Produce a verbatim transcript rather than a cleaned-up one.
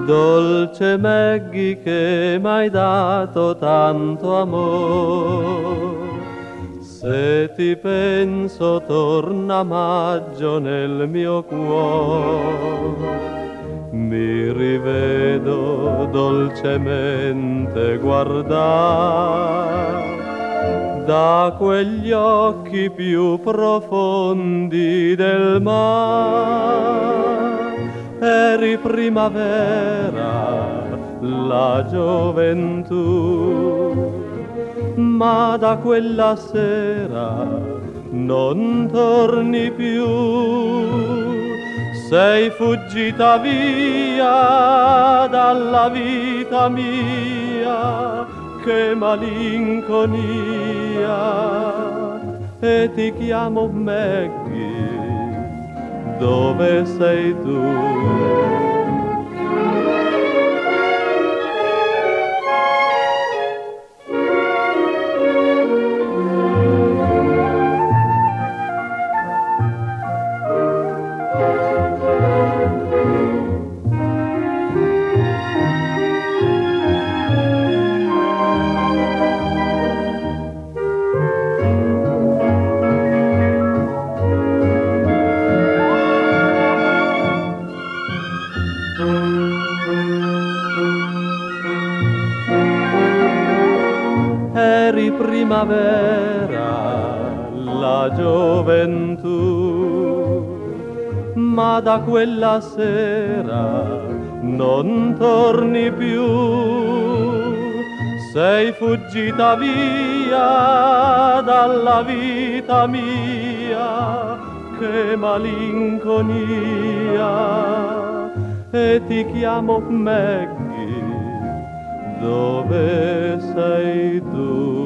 Dolce Maggie che m'hai dato tanto amor, se ti penso torna maggio nel mio cuore. Mi rivedo dolcemente guardar da quegli occhi più profondi del mar. Eri primavera, la gioventù, ma da quella sera non torni più. Sei fuggita via dalla vita mia, che malinconia, e ti chiamo Maggie, dove sei tu? Eri primavera, la gioventù, ma da quella sera non torni più. Sei fuggita via dalla vita mia, che malinconia, e ti chiamo Maggie, dove sei tu?